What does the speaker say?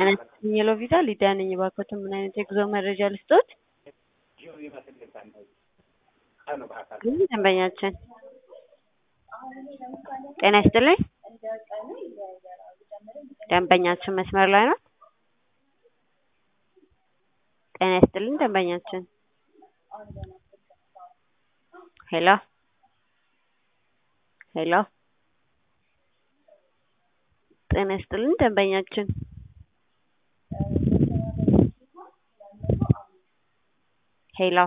የሎ ቪዛ ሊዲያ ነኝ። እባክዎትን ምን አይነት የጉዞ መረጃ ልስጥዎት? ደንበኛችን ጤና ይስጥልኝ። ደንበኛችን መስመር ላይ ነው? ጤና ይስጥልኝ ደንበኛችን። ሄሎ ሄሎ ጤና ይስጥልኝ ደንበኛችን። ሄሎ